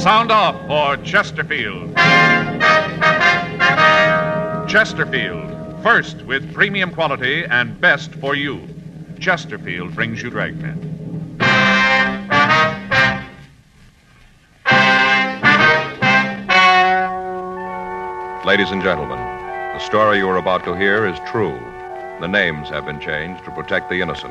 Sound off for Chesterfield. Chesterfield, first with premium quality and best for you. Chesterfield brings you Dragnet. Ladies and gentlemen, the story you are about to hear is true. The names have been changed to protect the innocent.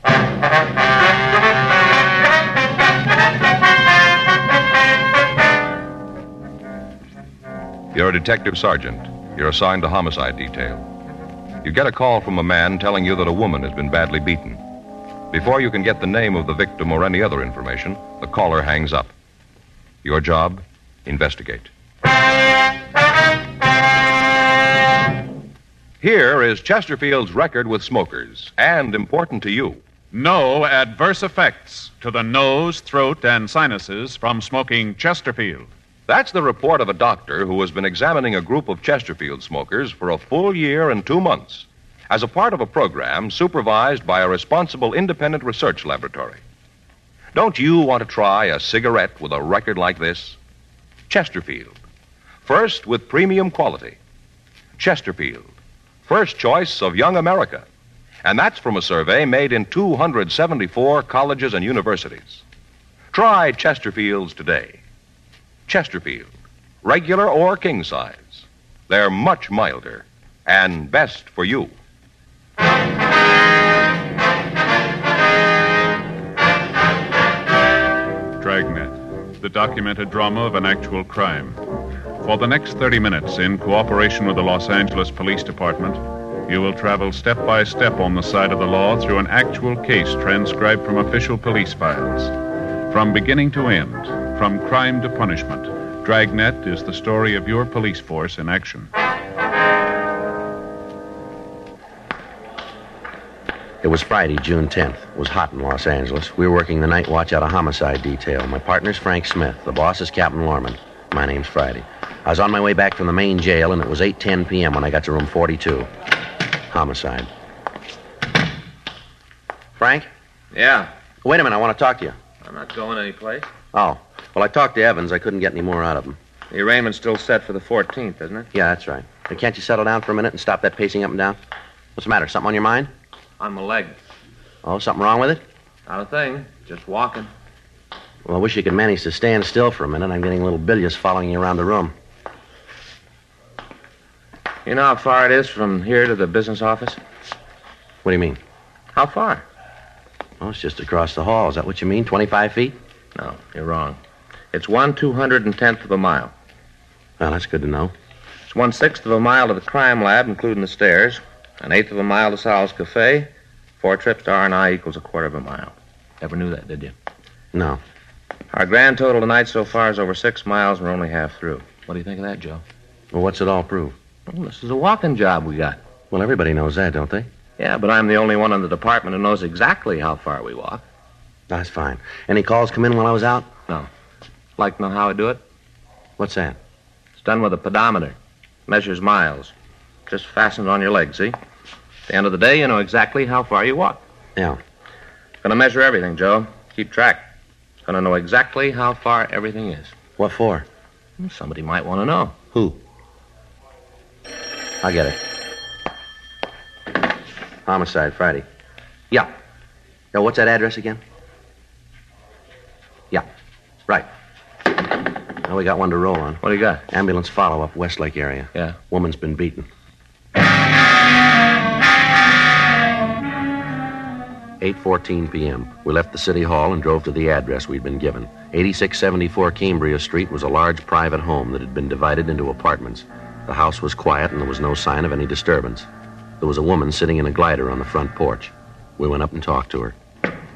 You're a detective sergeant. You're assigned to homicide detail. You get a call from a man telling you that a woman has been badly beaten. Before you can get the name of the victim or any other information, the caller hangs up. Your job, investigate. Here is Chesterfield's record with smokers, and important to you. No adverse effects to the nose, throat, and sinuses from smoking Chesterfield. That's the report of a doctor who has been examining a group of Chesterfield smokers for a full year and 2 months as a part of a program supervised by a responsible independent research laboratory. Don't you want to try a cigarette with a record like this? Chesterfield, first with premium quality. Chesterfield, first choice of young America. And that's from a survey made in 274 colleges and universities. Try Chesterfields today. Chesterfield, regular or king size. They're much milder and best for you. Dragnet, the documented drama of an actual crime. For the next 30 minutes, in cooperation with the Los Angeles Police Department, you will travel step by step on the side of the law through an actual case transcribed from official police files. From beginning to end, from crime to punishment, Dragnet is the story of your police force in action. It was Friday, June 10th. It was hot in Los Angeles. We were working the night watch out of homicide detail. My partner's Frank Smith. The boss is Captain Lorman. My name's Friday. I was on my way back from the main jail, and it was 8:10 p.m. when I got to room 42. Homicide. Frank? Yeah. Wait a minute, I want to talk to you. I'm not going anyplace. Oh. Well, I talked to Evans. I couldn't get any more out of him. The arraignment's still set for the 14th, isn't it? Yeah, that's right. Hey, can't you settle down for a minute and stop that pacing up and down? What's the matter? Something on your mind? On my leg. Oh, something wrong with it? Not a thing. Just walking. Well, I wish you could manage to stand still for a minute. I'm getting a little bilious following you around the room. You know how far it is from here to the business office? What do you mean? How far? Oh, it's just across the hall. Is that what you mean, 25 feet? No, you're wrong. It's 1/210th of a mile. Well, that's good to know. It's 1/6 of a mile to the crime lab, including the stairs. 1/8 of a mile to Sal's Cafe. 4 trips to R&I equals 1/4 of a mile. Never knew that, did you? No. Our grand total tonight so far is over 6 miles, and we're only half through. What do you think of that, Joe? Well, what's it all prove? Well, this is a walking job we got. Well, everybody knows that, don't they? Yeah, but I'm the only one in the department who knows exactly how far we walk. That's fine. Any calls come in while I was out? No. Like to know how I do it? What's that? It's done with a pedometer. Measures miles. Just fastened on your leg, see? At the end of the day, you know exactly how far you walk. Yeah. Gonna measure everything, Joe. Keep track. Gonna know exactly how far everything is. What for? Somebody might want to know. Who? I'll get it. Homicide, Friday. Yeah. Now, what's that address again? Yeah. Right. Now we got one to roll on. What do you got? Ambulance follow-up, Westlake area. Yeah. Woman's been beaten. 8:14 p.m. We left the city hall and drove to the address we'd been given. 8674 Cambria Street was a large private home that had been divided into apartments. The house was quiet and there was no sign of any disturbance. There was a woman sitting in a glider on the front porch. We went up and talked to her.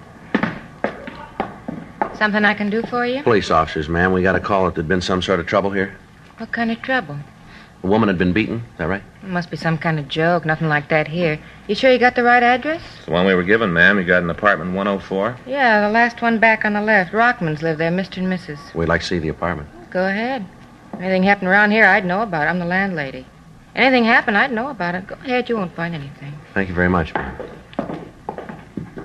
Something I can do for you? Police officers, ma'am. We got a call that there'd been some sort of trouble here. What kind of trouble? A woman had been beaten. Is that right? It must be some kind of joke. Nothing like that here. You sure you got the right address? It's the one we were given, ma'am. You got an apartment 104? Yeah, the last one back on the left. Rockmans live there, Mr. and Mrs. We'd like to see the apartment. Go ahead. Anything happened around here, I'd know about it. I'm the landlady. Anything happened, I'd know about it. Go ahead, you won't find anything. Thank you very much, ma'am.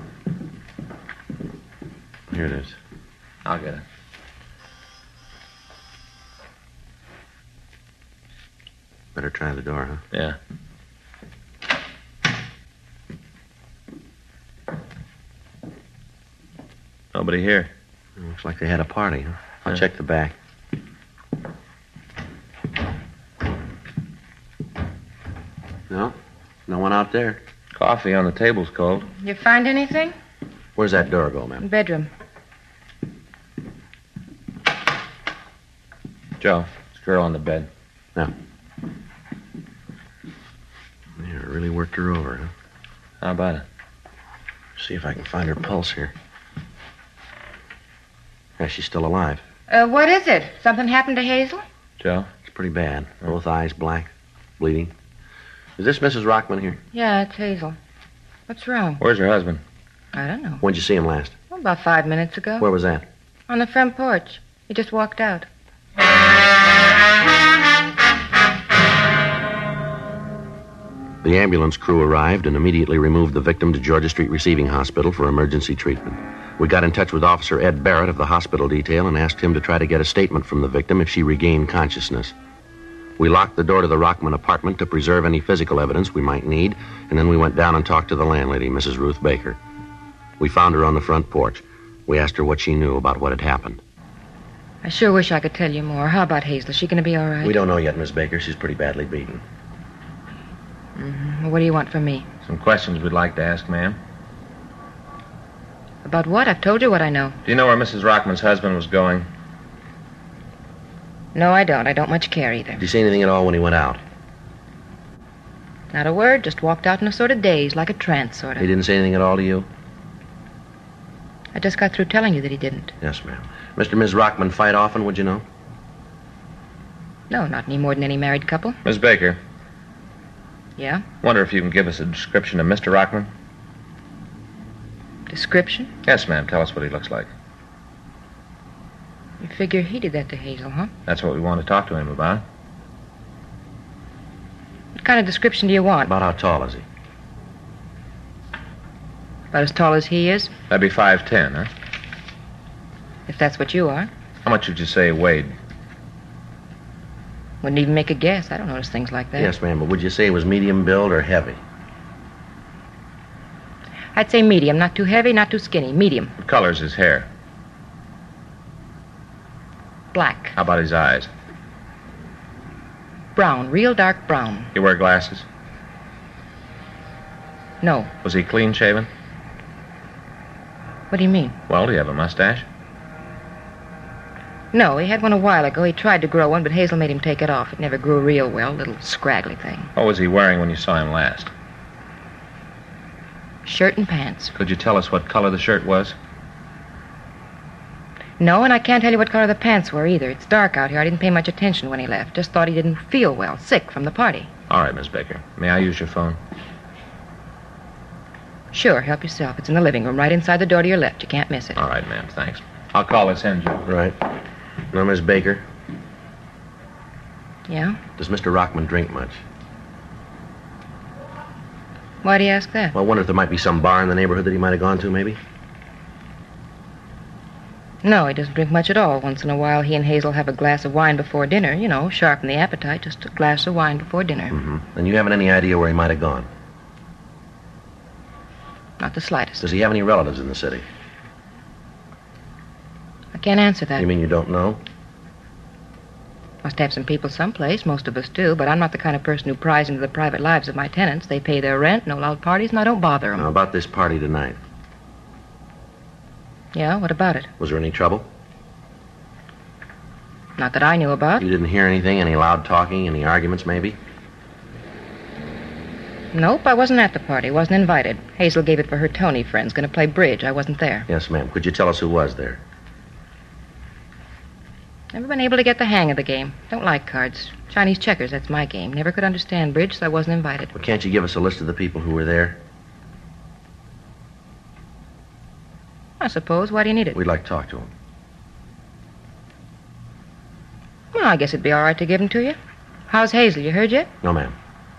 Here it is. I'll get it. Better try the door, huh? Yeah. Nobody here. Looks like they had a party, huh? I'll Yeah. check the back. No? No one out there. Coffee on the table's cold. You find anything? Where's that door go, ma'am? Bedroom. Joe, this girl on the bed. Yeah, really worked her over, huh? How about it? See if I can find her pulse here. Yeah, she's still alive. What is it? Something happened to Hazel? Joe? It's pretty bad. Both eyes black, bleeding. Is this Mrs. Rockman here? Yeah, it's Hazel. What's wrong? Where's her husband? I don't know. When'd you see him last? Well, about 5 minutes ago. Where was that? On the front porch. He just walked out. The ambulance crew arrived and immediately removed the victim to Georgia Street Receiving Hospital for emergency treatment. We got in touch with Officer Ed Barrett of the hospital detail and asked him to try to get a statement from the victim if she regained consciousness. We locked the door to the Rockman apartment to preserve any physical evidence we might need, and then we went down and talked to the landlady, Mrs. Ruth Baker. We found her on the front porch. We asked her what she knew about what had happened. I sure wish I could tell you more. How about Hazel? Is she going to be all right? We don't know yet, Miss Baker. She's pretty badly beaten. Mm-hmm. Well, what do you want from me? Some questions we'd like to ask, ma'am. About what? I've told you what I know. Do you know where Mrs. Rockman's husband was going? No, I don't. I don't much care either. Did you see anything at all when he went out? Not a word. Just walked out in a sort of daze, like a trance, sort He of. didn't say anything at all to you? I just got through telling you that he didn't. Yes, ma'am. Mr. and Ms. Rockman fight often, would you know? No, not any more than any married couple. Miss Baker, Yeah? wonder if you can give us a description of Mr. Rockman? Description? Yes, ma'am. Tell us what he looks like. You figure he did that to Hazel, huh? That's what we want to talk to him about. What kind of description do you want? About how tall is he? About as tall as he is? That'd be 5'10", huh? If that's what you are. How much would you say he weighed? Wouldn't even make a guess. I don't notice things like that. Yes, ma'am, but would you say he was medium build or heavy? I'd say medium. Not too heavy, not too skinny. Medium. What color's his hair? Black. How about his eyes? Brown. Real dark brown. He wear glasses? No. Was he clean shaven? What do you mean? Well, do you have a mustache? No, he had one a while ago. He tried to grow one, but Hazel made him take it off. It never grew real well. Little scraggly thing. What was he wearing when you saw him last? Shirt and pants. Could you tell us what color the shirt was? No, and I can't tell you what color the pants were either. It's dark out here. I didn't pay much attention when he left. Just thought he didn't feel well. Sick from the party. All right, Miss Baker. May I use your phone? Sure, help yourself. It's in the living room, right inside the door to your left. You can't miss it. All right, ma'am. Thanks. I'll call this in, Joe. Right. Now, Miss Baker, Yeah? does Mr. Rockman drink much? Why do you ask that? Well, I wonder if there might be some bar in the neighborhood that he might have gone to, maybe? No, he doesn't drink much at all. Once in a while, he and Hazel have a glass of wine before dinner. You know, sharpen the appetite. Just a glass of wine before dinner. Mm-hmm. And you haven't any idea where he might have gone? Not the slightest. Does he have any relatives in the city? I can't answer that. You mean you don't know? Must have some people someplace. Most of us do. But I'm not the kind of person who pries into the private lives of my tenants. They pay their rent, no loud parties, and I don't bother them. Now, about this party tonight. Yeah, what about it? Was there any trouble? Not that I knew about. You didn't hear anything? Any loud talking? Any arguments, maybe? Nope, I wasn't at the party. Wasn't invited. Hazel gave it for her Tony friends. Going to play bridge. I wasn't there. Yes, ma'am. Could you tell us who was there? Never been able to get the hang of the game. Don't like cards. Chinese checkers, that's my game. Never could understand bridge, so I wasn't invited. Well, can't you give us a list of the people who were there? I suppose. Why do you need it? We'd like to talk to them. Well, I guess it'd be all right to give them to you. How's Hazel? You heard yet? No, ma'am.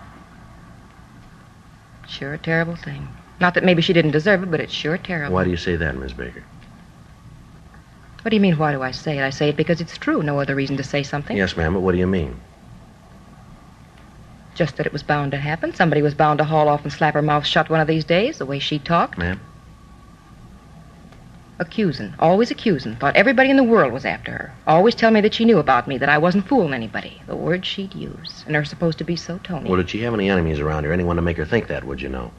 Sure a terrible thing. Not that maybe she didn't deserve it, but it's sure terrible. Why do you say that, Miss Baker? What do you mean, why do I say it? I say it because it's true. No other reason to say something. Yes, ma'am, but what do you mean? Just that it was bound to happen. Somebody was bound to haul off and slap her mouth shut one of these days, the way she talked. Ma'am? Accusing. Always accusing. Thought everybody in the world was after her. Always tell me that she knew about me, that I wasn't fooling anybody. The words she'd use. And they're supposed to be so Tony. Well, did she have any enemies around her? Anyone to make her think that, would you know?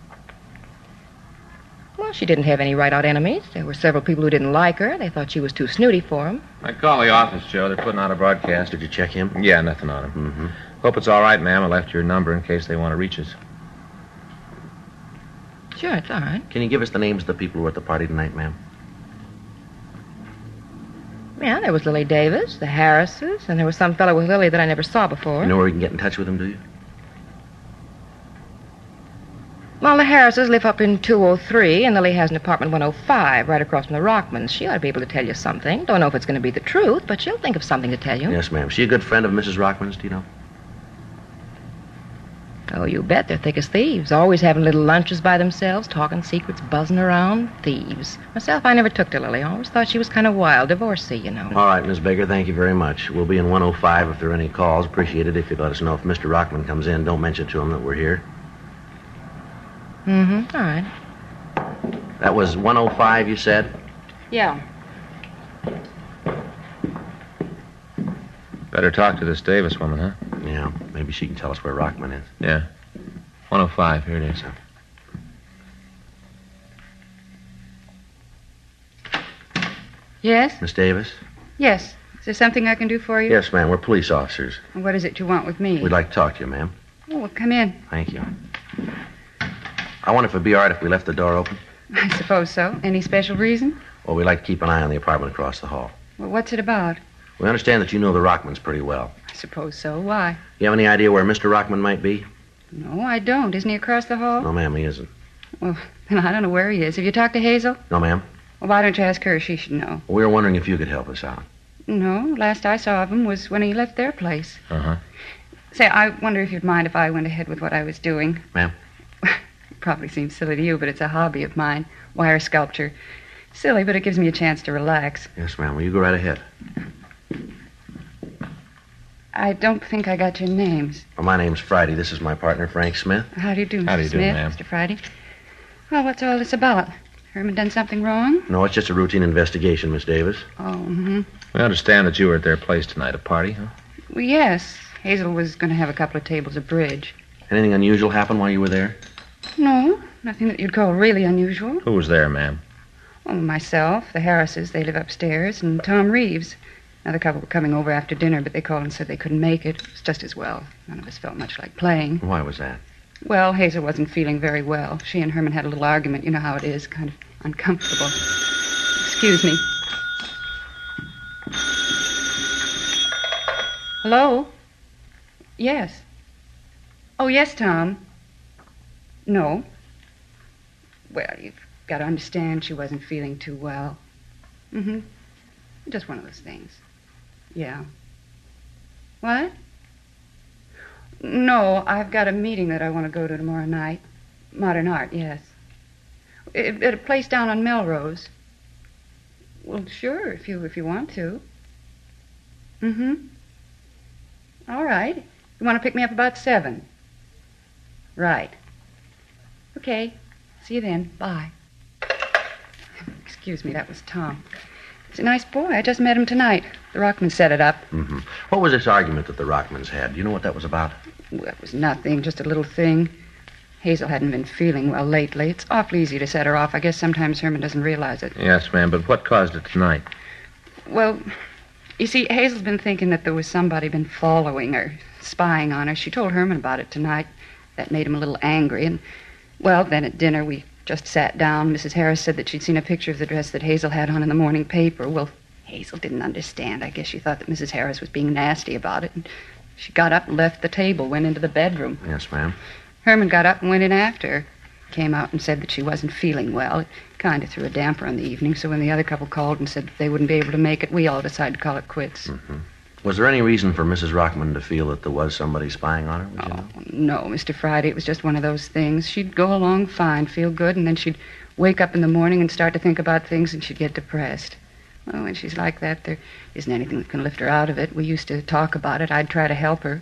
Well, she didn't have any right-out enemies. There were several people who didn't like her. They thought she was too snooty for them. I call the office, Joe. They're putting out a broadcast. Did you check him? Yeah, nothing on him. Mm-hmm. Hope it's all right, ma'am. I left your number in case they want to reach us. Sure, it's all right. Can you give us the names of the people who were at the party tonight, ma'am? Yeah, there was Lily Davis, the Harrises, and there was some fellow with Lily that I never saw before. You know where we can get in touch with them, do you? Well, the Harrises live up in 203, and Lily has an apartment 105 right across from the Rockmans. She ought to be able to tell you something. Don't know if it's going to be the truth, but she'll think of something to tell you. Yes, ma'am. Is she a good friend of Mrs. Rockman's, do you know? Oh, you bet. They're thick as thieves. Always having little lunches by themselves, talking secrets, buzzing around. Thieves. Myself, I never took to Lily. I always thought she was kind of wild. Divorcee, you know. All right, Miss Baker, thank you very much. We'll be in 105 if there are any calls. Appreciate it if you'd let us know if Mr. Rockman comes in. Don't mention to him that we're here. Mm-hmm. All right. That was 105, you said? Yeah. Better talk to this Davis woman, huh? Yeah, maybe she can tell us where Rockman is. Yeah. 105, here it is. Yes? Miss Davis? Yes. Is there something I can do for you? Yes, ma'am. We're police officers. What is it you want with me? We'd like to talk to you, ma'am. Oh, well, come in. Thank you. I wonder if it'd be all right if we left the door open. I suppose so. Any special reason? Well, we'd like to keep an eye on the apartment across the hall. Well, what's it about? We understand that you know the Rockmans pretty well. I suppose so. Why? You have any idea where Mr. Rockman might be? No, I don't. Isn't he across the hall? No, ma'am, he isn't. Well, then I don't know where he is. Have you talked to Hazel? No, ma'am. Well, why don't you ask her? She should know. We were wondering if you could help us out. No, last I saw of him was when he left their place. Uh-huh. Say, I wonder if you'd mind if I went ahead with what I was doing. Ma'am? It probably seems silly to you, but it's a hobby of mine. Wire sculpture. Silly, but it gives me a chance to relax. Yes, ma'am. Well, you go right ahead. I don't think I got your names. Well, my name's Friday. This is my partner, Frank Smith. How do you do, Mr. How do you do, Smith, ma'am? Mr. Friday? Well, what's all this about? Herman done something wrong? No, it's just a routine investigation, Miss Davis. Oh, mm-hmm. We understand that you were at their place tonight, a party, huh? Well, yes. Hazel was going to have a couple of tables of bridge. Anything unusual happen while you were there? No, nothing that you'd call really unusual. Who was there, ma'am? Well, myself, the Harrises, they live upstairs, and Tom Reeves. Another couple were coming over after dinner, but they called and said they couldn't make it. It was just as well. None of us felt much like playing. Why was that? Well, Hazel wasn't feeling very well. She and Herman had a little argument. You know how it is, kind of uncomfortable. Excuse me. Hello? Yes. Oh, yes, Tom. No. Well, you've got to understand she wasn't feeling too well. Mm-hmm. Just one of those things. Yeah. What? No, I've got a meeting that I want to go to tomorrow night. Modern art, yes. At a place down on Melrose. Well, sure, if you want to. Mm-hmm. All right. You want to pick me up about 7? Right. Okay. See you then. Bye. Excuse me, that was Tom. He's a nice boy. I just met him tonight. The Rockmans set it up. Mm-hmm. What was this argument that the Rockmans had? Do you know what that was about? Well, it was nothing, just a little thing. Hazel hadn't been feeling well lately. It's awfully easy to set her off. I guess sometimes Herman doesn't realize it. Yes, ma'am, but what caused it tonight? Well, you see, Hazel's been thinking that there was somebody been following her, spying on her. She told Herman about it tonight. That made him a little angry. And, well, then at dinner we just sat down. Mrs. Harris said that she'd seen a picture of the dress that Hazel had on in the morning paper. Well, Hazel didn't understand. I guess she thought that Mrs. Harris was being nasty about it. And she got up and left the table, went into the bedroom. Yes, ma'am. Herman got up and went in after her. Came out and said that she wasn't feeling well. It kind of threw a damper on the evening, so when the other couple called and said that they wouldn't be able to make it, we all decided to call it quits. Mm-hmm. Was there any reason for Mrs. Rockman to feel that there was somebody spying on her? Would you know? No, Mr. Friday. It was just one of those things. She'd go along fine, feel good, and then she'd wake up in the morning and start to think about things, and she'd get depressed. Well, when she's like that, there isn't anything that can lift her out of it. We used to talk about it. I'd try to help her.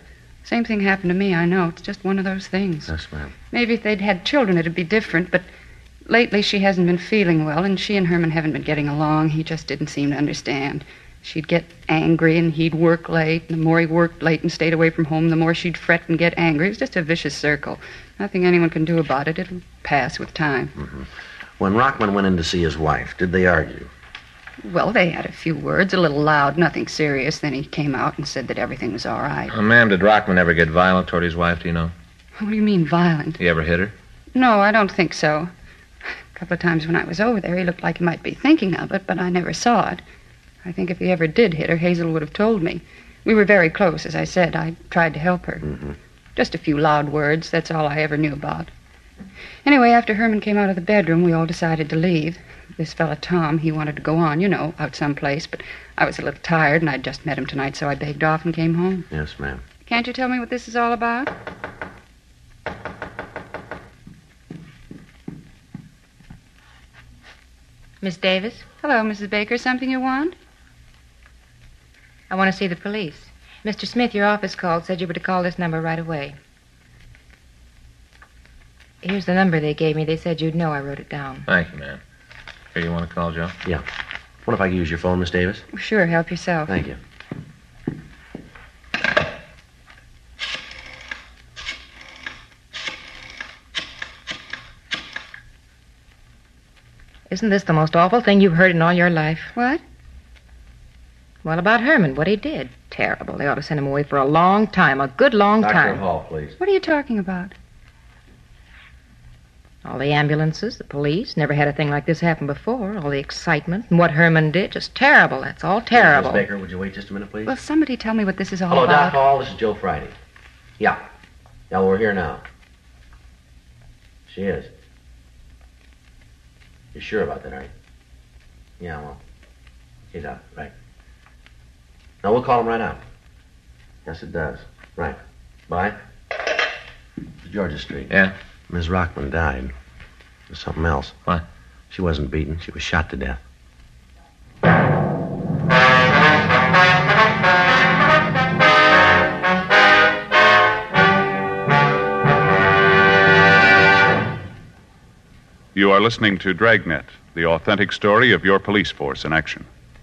Same thing happened to me, I know. It's just one of those things. Yes, ma'am. Maybe if they'd had children, it'd be different, but lately she hasn't been feeling well, and she and Herman haven't been getting along. He just didn't seem to understand. She'd get angry, and he'd work late. And the more he worked late and stayed away from home, the more she'd fret and get angry. It was just a vicious circle. Nothing anyone can do about it. It'll pass with time. Mm-hmm. When Rockman went in to see his wife, did they argue? Well, they had a few words, a little loud, nothing serious. Then he came out and said that everything was all right. Ma'am, did Rockman ever get violent toward his wife, do you know? What do you mean, violent? He ever hit her? No, I don't think so. A couple of times when I was over there, he looked like he might be thinking of it, but I never saw it. I think if he ever did hit her, Hazel would have told me. We were very close, as I said. I tried to help her. Mm-hmm. Just a few loud words, that's all I ever knew about. Anyway, after Herman came out of the bedroom, we all decided to leave. This fella, Tom, he wanted to go on, out someplace, but I was a little tired, and I'd just met him tonight, so I begged off and came home. Yes, ma'am. Can't you tell me what this is all about? Miss Davis, Hello, Mrs. Baker. Something you want? I want to see the police. Mr. Smith, your office called, said you were to call this number right away. Here's the number they gave me. They said you'd know. I wrote it down. Thank you, ma'am. Here, you want to call, Joe? Yeah. What if I could use your phone, Miss Davis? Sure, help yourself. Thank you. Isn't this the most awful thing you've heard in all your life? What? Well, about Herman, what he did. Terrible. They ought to send him away for a long time, a good long Dr. time. Hall, please. What are you talking about? All the ambulances, the police, never had a thing like this happen before. All the excitement and what Herman did, just terrible. That's all terrible. Miss Baker, would you wait just a minute, please? Well, somebody tell me what this is all Hello, about. Doc Hall. This is Joe Friday. Yeah. Yeah, well, we're here now. She is. You're sure about that, are you? Yeah, well. He's out. Right. No, we'll call him right out. Yes, it does. Right. Bye. Georgia Street. Yeah? Ms. Rockman died. There's something else. What? She wasn't beaten. She was shot to death. You are listening to Dragnet, the authentic story of your police force in action.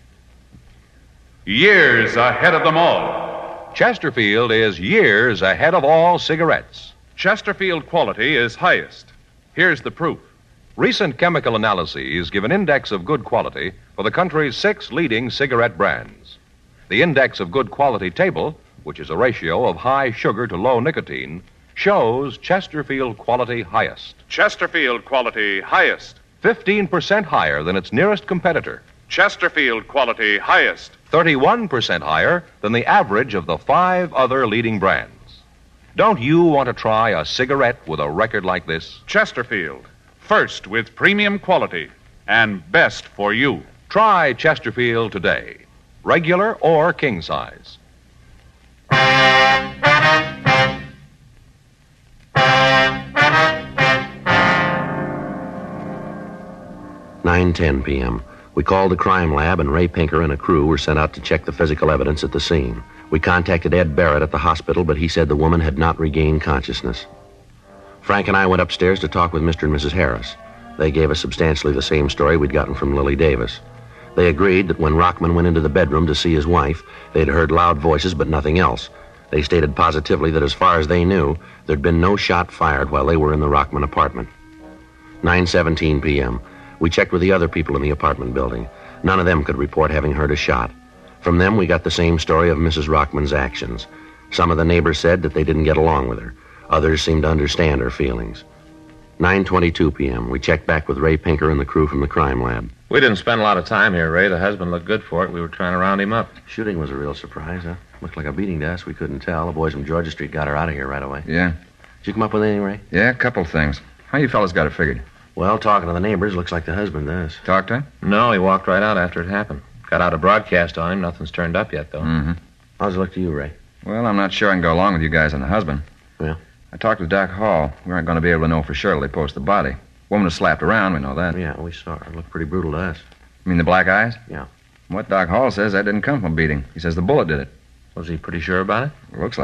Years ahead of them all. Chesterfield is years ahead of all cigarettes. Chesterfield quality is highest. Here's the proof. Recent chemical analyses give an index of good quality for the country's 6 leading cigarette brands. The index of good quality table, which is a ratio of high sugar to low nicotine, shows Chesterfield quality highest. Chesterfield quality highest. 15% higher than its nearest competitor. Chesterfield quality highest. 31% higher than the average of the 5 other leading brands. Don't you want to try a cigarette with a record like this? Chesterfield, first with premium quality and best for you. Try Chesterfield today, regular or king size. 9:10 p.m. We called the crime lab, and Ray Pinker and a crew were sent out to check the physical evidence at the scene. We contacted Ed Barrett at the hospital, but he said the woman had not regained consciousness. Frank and I went upstairs to talk with Mr. and Mrs. Harris. They gave us substantially the same story we'd gotten from Lily Davis. They agreed that when Rockman went into the bedroom to see his wife, they'd heard loud voices but nothing else. They stated positively that as far as they knew, there'd been no shot fired while they were in the Rockman apartment. 9:17 p.m. We checked with the other people in the apartment building. None of them could report having heard a shot. From them, we got the same story of Mrs. Rockman's actions. Some of the neighbors said that they didn't get along with her. Others seemed to understand her feelings. 9:22 p.m. We checked back with Ray Pinker and the crew from the crime lab. We didn't spend a lot of time here, Ray. The husband looked good for it. We were trying to round him up. Shooting was a real surprise, huh? Looked like a beating to us. We couldn't tell. The boys from Georgia Street got her out of here right away. Yeah. Did you come up with anything, Ray? Yeah, a couple things. How you fellas got it figured? Well, talking to the neighbors, looks like the husband does. Talked to him? No, he walked right out after it happened. Got out a broadcast on him. Nothing's turned up yet, though. Mm-hmm. How's it look to you, Ray? Well, I'm not sure I can go along with you guys on the husband. Yeah? I talked with Doc Hall. We aren't going to be able to know for sure till they post the body. Woman was slapped around, we know that. Yeah, we saw her. It looked pretty brutal to us. You mean the black eyes? Yeah. What Doc Hall says, that didn't come from a beating. He says the bullet did it. Was he pretty sure about it? Looks like it.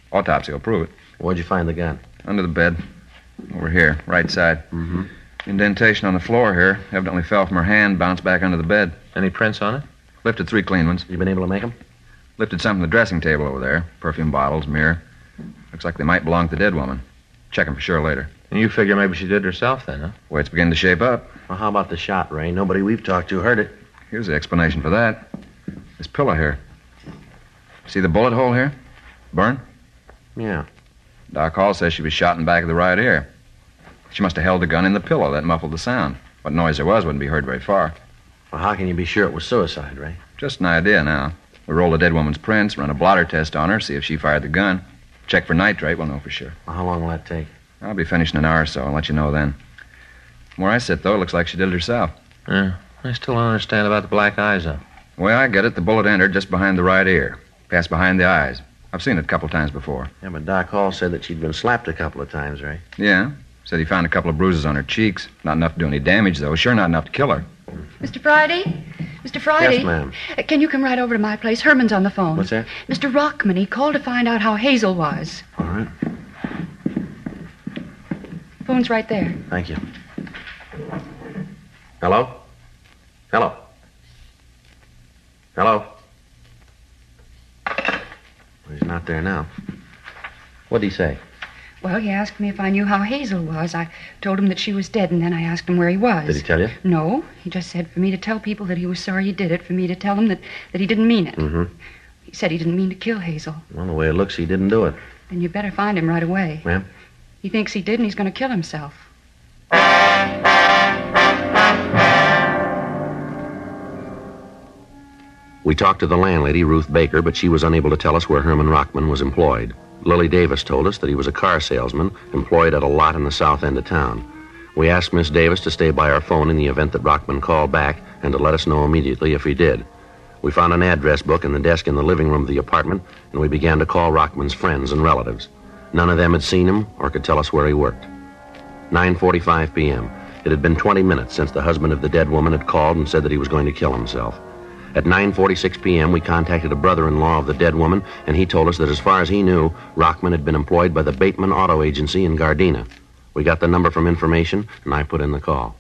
Autopsy will prove it. Where'd you find the gun? Under the bed. Over here, right side. Mm-hmm. Indentation on the floor here. Evidently fell from her hand, bounced back under the bed. Any prints on it? Lifted 3 clean ones. You been able to make them? Lifted some from the dressing table over there. Perfume bottles, mirror. Looks like they might belong to the dead woman. Check them for sure later. And you figure maybe she did it herself then, huh? Way it's beginning to shape up. Well, how about the shot, Ray? Nobody we've talked to heard it. Here's the explanation for that. This pillow here. See the bullet hole here? Burn? Yeah. Doc Hall says she was shot in the back of the right ear. She must have held the gun in the pillow. That muffled the sound. What noise there was wouldn't be heard very far. Well, how can you be sure it was suicide, Ray? Just an idea now. We'll roll the dead woman's prints, run a blotter test on her, see if she fired the gun. Check for nitrate, we'll know for sure. Well, how long will that take? I'll be finished in an hour or so. I'll let you know then. From where I sit, though, it looks like she did it herself. Yeah. I still don't understand about the black eyes, though. The way I get it, the bullet entered just behind the right ear. Passed behind the eyes. I've seen it a couple of times before. Yeah, but Doc Hall said that she'd been slapped a couple of times, Ray. Yeah. Said he found a couple of bruises on her cheeks. Not enough to do any damage, though. Sure not enough to kill her. Mr. Friday? Mr. Friday? Yes, ma'am. Can you come right over to my place? Herman's on the phone. What's that? Mr. Rockman. He called to find out how Hazel was. All right. Phone's right there. Thank you. Hello? Hello? Hello? Well, he's not there now. What'd he say? Well, he asked me if I knew how Hazel was. I told him that she was dead, and then I asked him where he was. Did he tell you? No. He just said for me to tell people that he was sorry he did it, for me to tell them that he didn't mean it. Mm-hmm. He said he didn't mean to kill Hazel. Well, the way it looks, he didn't do it. Then you better find him right away. Ma'am? He thinks he did, and he's going to kill himself. We talked to the landlady, Ruth Baker, but she was unable to tell us where Herman Rockman was employed. Lily Davis told us that he was a car salesman employed at a lot in the south end of town. We asked Miss Davis to stay by our phone in the event that Rockman called back and to let us know immediately if he did. We found an address book in the desk in the living room of the apartment, and we began to call Rockman's friends and relatives. None of them had seen him or could tell us where he worked. 9:45 p.m. It had been 20 minutes since the husband of the dead woman had called and said that he was going to kill himself. At 9:46 p.m., we contacted a brother-in-law of the dead woman, and he told us that as far as he knew, Rockman had been employed by the Bateman Auto Agency in Gardena. We got the number from information, and I put in the call.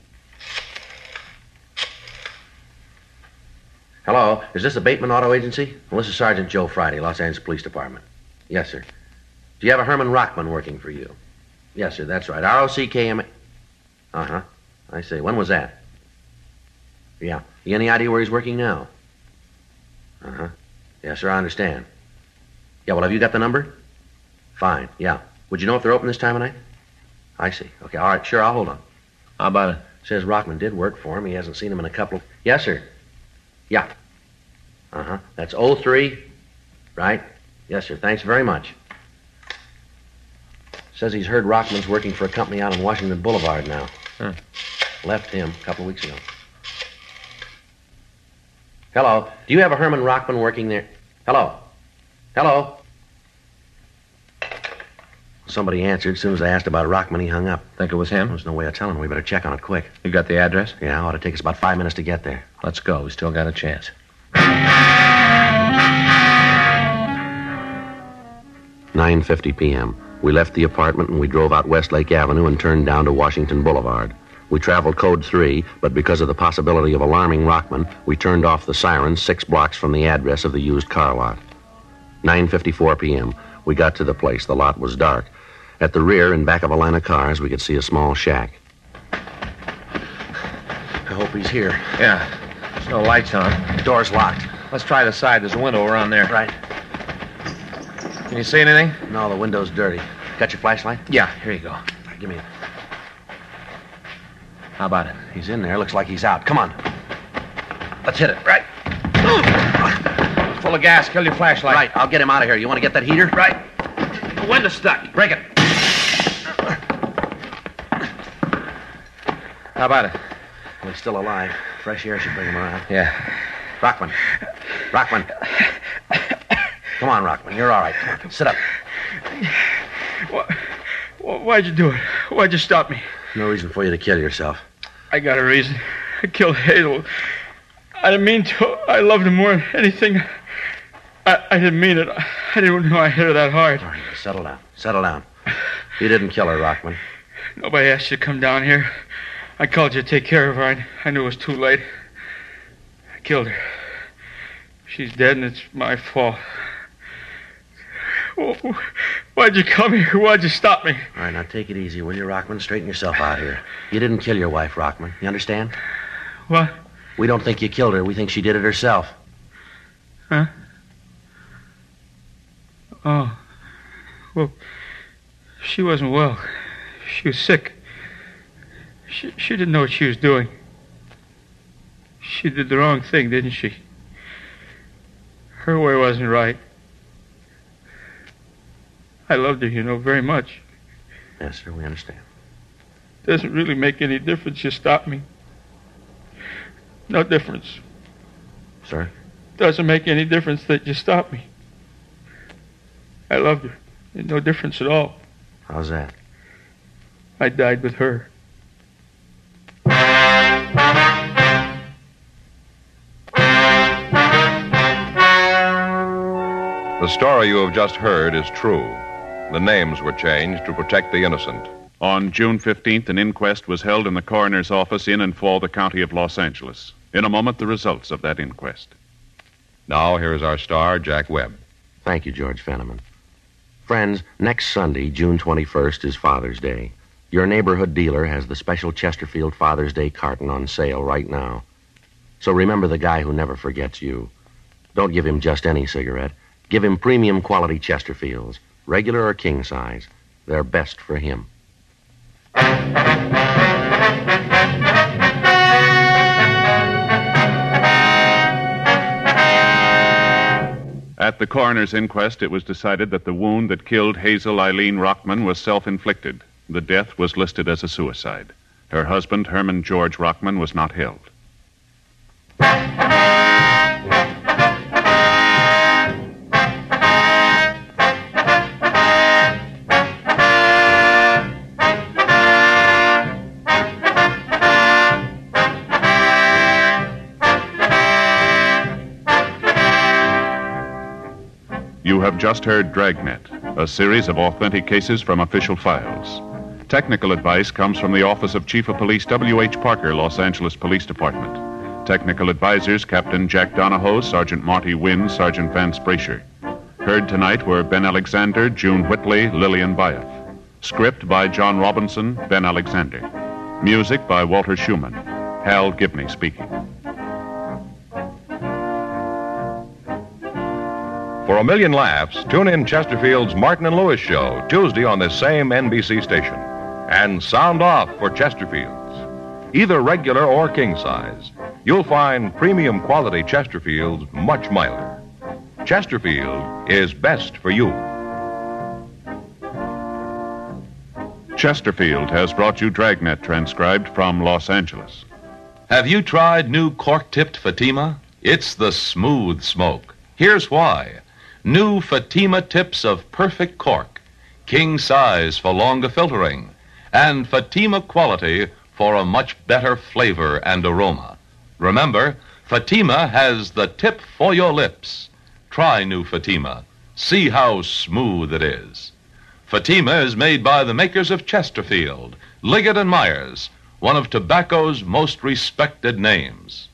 Hello, is this the Bateman Auto Agency? Well, this is Sergeant Joe Friday, Los Angeles Police Department. Yes, sir. Do you have a Herman Rockman working for you? Yes, sir, that's right. R-O-C-K-M... Uh-huh. I see. When was that? Yeah. You any idea where he's working now? Uh-huh. Yes, sir, I understand. Yeah, well, have you got the number? Fine, yeah. Would you know if they're open this time of night? I see. Okay, all right, sure, I'll hold on. How about it? Says Rockman did work for him. He hasn't seen him in a couple of... Yes, sir. Yeah. Uh-huh. That's 03, right? Yes, sir, thanks very much. Says he's heard Rockman's working for a company out on Washington Boulevard now. Huh. Left him a couple of weeks ago. Hello. Do you have a Herman Rockman working there? Hello. Hello. Somebody answered. As soon as I asked about Rockman, he hung up. Think it was him? There's no way of telling. We better check on it quick. You got the address? Yeah, it ought to take us about 5 minutes to get there. Let's go. We still got a chance. 9:50 p.m. We left the apartment and we drove out Westlake Avenue and turned down to Washington Boulevard. We traveled Code 3, but because of the possibility of alarming Rockman, we turned off the sirens 6 blocks from the address of the used car lot. 9:54 p.m. We got to the place. The lot was dark. At the rear, in back of a line of cars, we could see a small shack. I hope he's here. Yeah. There's no lights on. The door's locked. Let's try the side. There's a window around there. Right. Can you see anything? No, the window's dirty. Got your flashlight? Yeah, here you go. Right, give me it. How about it? He's in there. Looks like he's out. Come on. Let's hit it. Right. Full of gas. Kill your flashlight. Right. I'll get him out of here. You want to get that heater? Right. The window's stuck. Break it. How about it? Well, he's still alive. Fresh air should bring him around. Yeah. Rockman. Rockman. Come on, Rockman. You're all right. Come on. Sit up. Why'd you do it? Why'd you stop me? No reason for you to kill yourself. I got a reason. I killed Hazel. I didn't mean to. I loved her more than anything. I didn't mean it. I didn't know I hit her that hard. All right, settle down. Settle down. You didn't kill her, Rockman. Nobody asked you to come down here. I called you to take care of her. I knew it was too late. I killed her. She's dead, and it's my fault. Why'd you come here? Why'd you stop me? All right, now take it easy, will you, Rockman? Straighten yourself out here. You didn't kill your wife, Rockman. You understand? What? We don't think you killed her. We think she did it herself. Huh? Oh. Well, she wasn't well. She was sick. She didn't know what she was doing. She did the wrong thing, didn't she? Her way wasn't right. I loved her, very much. Yes, sir, we understand. Doesn't really make any difference you stop me. No difference. Sir? Doesn't make any difference that you stop me. I loved her. There's no difference at all. How's that? I died with her. The story you have just heard is true. The names were changed to protect the innocent. On June 15th, an inquest was held in the coroner's office in and for the county of Los Angeles. In a moment, the results of that inquest. Now, here is our star, Jack Webb. Thank you, George Fenneman. Friends, next Sunday, June 21st, is Father's Day. Your neighborhood dealer has the special Chesterfield Father's Day carton on sale right now. So remember the guy who never forgets you. Don't give him just any cigarette. Give him premium quality Chesterfields, regular or king size. They're best for him. At the coroner's inquest, it was decided that the wound that killed Hazel Eileen Rockman was self-inflicted. The death was listed as a suicide. Her husband, Herman George Rockman, was not held. You have just heard Dragnet, a series of authentic cases from official files. Technical advice comes from the Office of Chief of Police W.H. Parker, Los Angeles Police Department. Technical advisors Captain Jack Donahoe, Sergeant Marty Wynn, Sergeant Vance Brasher. Heard tonight were Ben Alexander, June Whitley, Lillian Baeff. Script by John Robinson, Ben Alexander. Music by Walter Schumann. Hal Gibney speaking. For a million laughs, tune in Chesterfield's Martin and Lewis show, Tuesday on this same NBC station. And sound off for Chesterfield's. Either regular or king size, you'll find premium quality Chesterfield's much milder. Chesterfield is best for you. Chesterfield has brought you Dragnet, transcribed from Los Angeles. Have you tried new cork-tipped Fatima? It's the smooth smoke. Here's why. New Fatima tips of perfect cork, king size for longer filtering, and Fatima quality for a much better flavor and aroma. Remember, Fatima has the tip for your lips. Try new Fatima. See how smooth it is. Fatima is made by the makers of Chesterfield, Liggett & Myers, one of tobacco's most respected names.